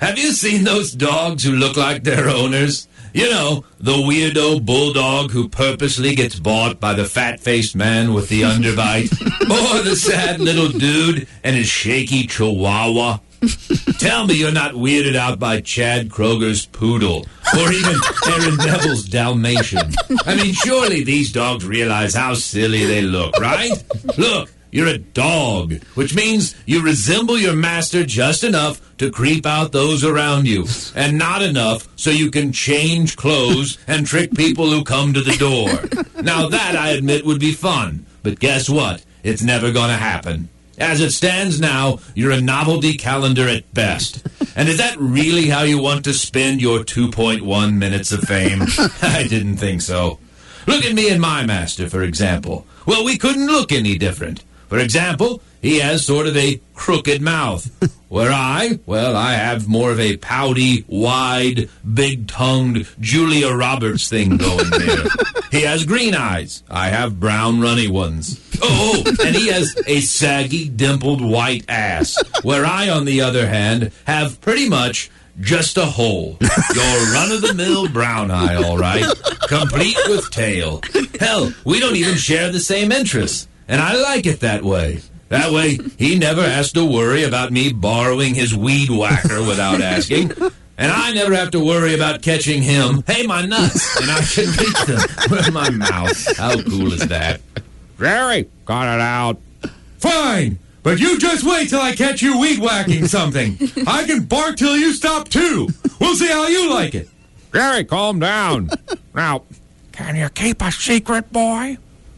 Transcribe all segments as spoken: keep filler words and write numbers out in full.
have you seen those dogs who look like their owners? You know, the weirdo bulldog who purposely gets bought by the fat-faced man with the underbite? Or the sad little dude and his shaky chihuahua? Tell me you're not weirded out by Chad Kroger's poodle, or even Aaron Neville's Dalmatian. I mean, surely these dogs realize how silly they look, right? Look, you're a dog, which means you resemble your master just enough to creep out those around you, and not enough so you can change clothes and trick people who come to the door. Now that, I admit, would be fun, but guess what? It's never going to happen. As it stands now, you're a novelty calendar at best. And is that really how you want to spend your two point one minutes of fame? I didn't think so. Look at me and my master, for example. Well, we couldn't look any different. For example, he has sort of a crooked mouth, where I, well, I have more of a pouty, wide, big-tongued Julia Roberts thing going there. He has green eyes. I have brown, runny ones. Oh, and he has a saggy, dimpled white ass, where I, on the other hand, have pretty much just a hole. Your run-of-the-mill brown eye, all right, complete with tail. Hell, we don't even share the same interests, and I like it that way. That way, he never has to worry about me borrowing his weed whacker without asking, and I never have to worry about catching him, hey, my nuts, and I can reach them with my mouth. How cool is that? Jerry, cut it out. Fine, but you just wait till I catch you weed whacking something. I can bark till you stop, too. We'll see how you like it. Jerry, calm down. Now, can you keep a secret, boy?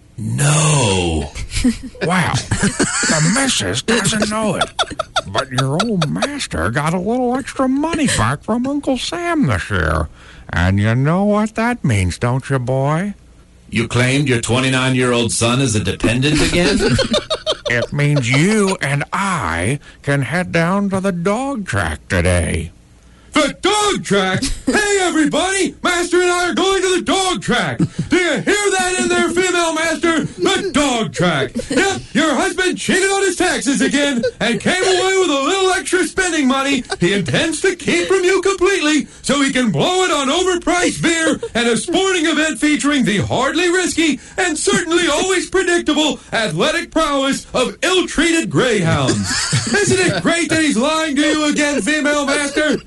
No. Well, the missus doesn't know it. But your old master got a little extra money back from Uncle Sam this year. And you know what that means, don't you, boy? You claimed your twenty-nine-year-old son is a dependent again? It means you and I can head down to the dog track today. The dog track? Hey, everybody! Master and I are going to the dog track! Do you hear that in there, female master? The dog track! Yep, your husband cheated on his taxes again and came away with a little extra spending money he intends to keep from you completely so he can blow it on overpriced beer and a sporting event featuring the hardly risky and certainly always predictable athletic prowess of ill-treated greyhounds. Isn't it great that he's lying to you again, female master?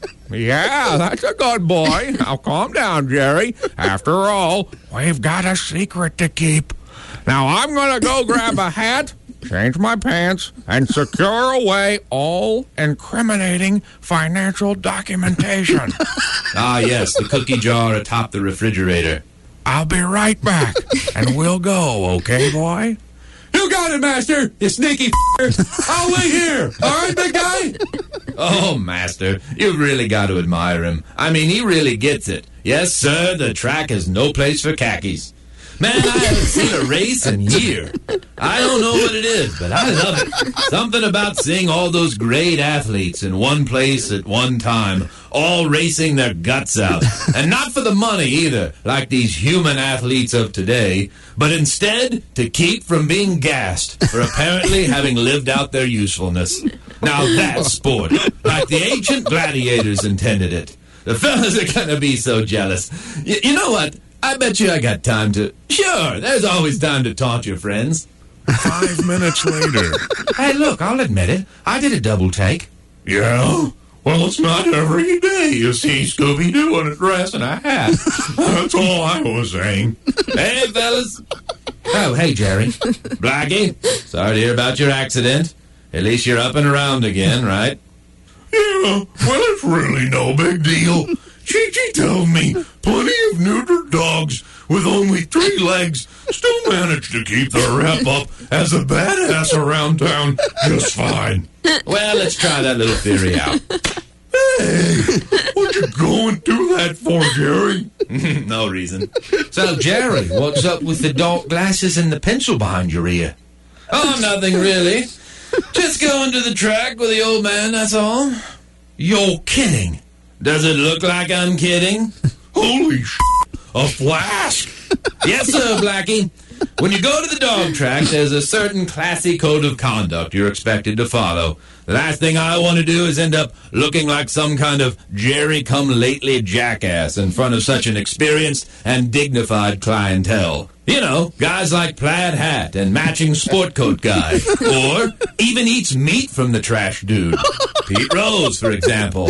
Yeah, that's a good boy. Now, calm down, Jerry. After all, we've got a secret to keep. Now, I'm going to go grab a hat, change my pants, and secure away all incriminating financial documentation. Ah, yes, the cookie jar atop the refrigerator. I'll be right back, and we'll go, okay, boy? You got it, master, you sneaky f***er. I'll wait here. All right, big guy? Oh, master, you've really got to admire him. I mean, he really gets it. Yes, sir, the track has no place for khakis. Man, I haven't seen a race in years. I don't know what it is, but I love it. Something about seeing all those great athletes in one place at one time, all racing their guts out. And not for the money either, like these human athletes of today, but instead to keep from being gassed for apparently having lived out their usefulness. Now that's sport, like the ancient gladiators intended it. The fellas are going to be so jealous. Y- you know what? I bet you I got time to... Sure, there's always time to taunt your friends. Five minutes later. Hey, look, I'll admit it. I did a double take. Yeah? Well, it's not every day you see Scooby-Doo in a dress and a hat. That's all I was saying. Hey, fellas. Oh, hey, Jerry. Blackie, sorry to hear about your accident. At least you're up and around again, right? Yeah, well, it's really no big deal. Chi-Chi tells me plenty of neutered dogs with only three legs still manage to keep their rep up as a badass around town just fine. Well, let's try that little theory out. Hey, what you going through that for, Jerry? No reason. So, Jerry, what's up with the dark glasses and the pencil behind your ear? Oh, nothing really. Just going to the track with the old man, that's all. You're kidding. Does it look like I'm kidding? Holy sh**, a flask! Yes, sir, Blackie. When you go to the dog track, there's a certain classy code of conduct you're expected to follow. The last thing I want to do is end up looking like some kind of Jerry-come-lately jackass in front of such an experienced and dignified clientele. You know, guys like Plaid Hat and matching sport coat guy. Or even eats meat from the trash dude. Pete Rose, for example.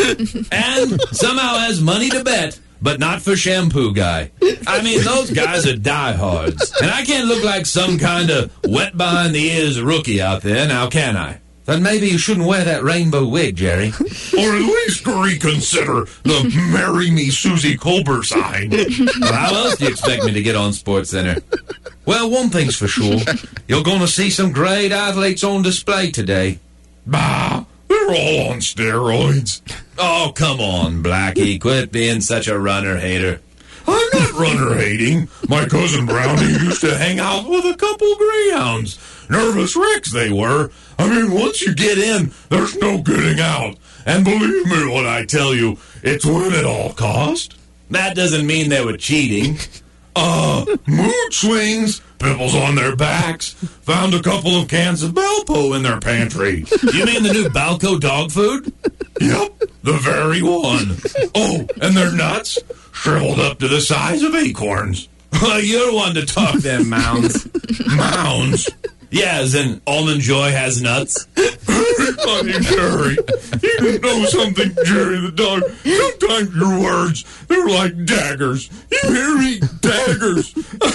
And somehow has money to bet, but not for shampoo guy. I mean, those guys are diehards. And I can't look like some kind of wet-behind-the-ears rookie out there, now can I? Then maybe you shouldn't wear that rainbow wig, Jerry. Or at least reconsider the Marry Me Susie Colbert sign. Well, how else do you expect me to get on SportsCenter? Well, one thing's for sure. You're going to see some great athletes on display today. Bah, they're all on steroids. Oh, come on, Blackie. Quit being such a runner hater. I'm not runner hating. My cousin Brownie used to hang out with a couple greyhounds. Nervous wrecks they were. I mean, once you get in, there's no getting out. And believe me when I tell you, it's win at all cost. That doesn't mean they were cheating. Uh, mood swings, pimples on their backs, found a couple of cans of Balpo in their pantry. You mean the new Balco dog food? Yep, the very one. Oh, and their nuts shriveled up to the size of acorns. Well, you're one to talk them mounds. Mounds? Yeah, as in Almond Joy has nuts. Very funny, Jerry. You know something, Jerry the dog. Sometimes your words, they're like daggers. You hear me? Daggers.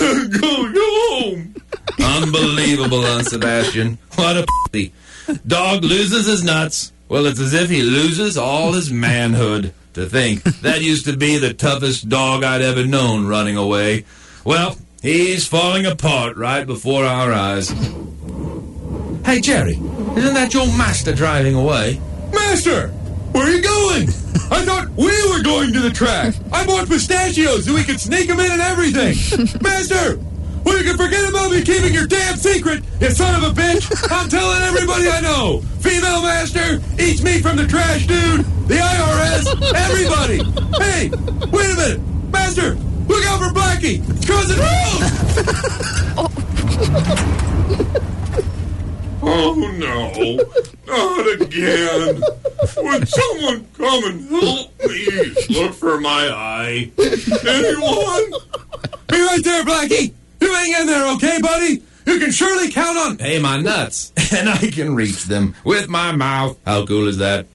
Go, go home. Unbelievable, huh, Sebastian? What a p***y. Dog loses his nuts. Well, it's as if he loses all his manhood. To think, that used to be the toughest dog I'd ever known running away. Well, he's falling apart right before our eyes. Hey, Jerry, isn't that your master driving away? Master, where are you going? I thought we were going to the track. I bought pistachios so we could sneak them in and everything. Master, well, you can forget about me keeping your damn secret, you son of a bitch. I'm telling everybody I know. Female master eats meat from the trash dude, the I R S, everybody. Hey, wait a minute. Master, look out for Blackie. Cousin Rose. Oh, no. Not again. Would someone come and help me? Look for my eye. Anyone? Be right there, Blackie. You hang in there, okay, buddy? You can surely count on... Hey, my nuts. And I can reach them with my mouth. How cool is that?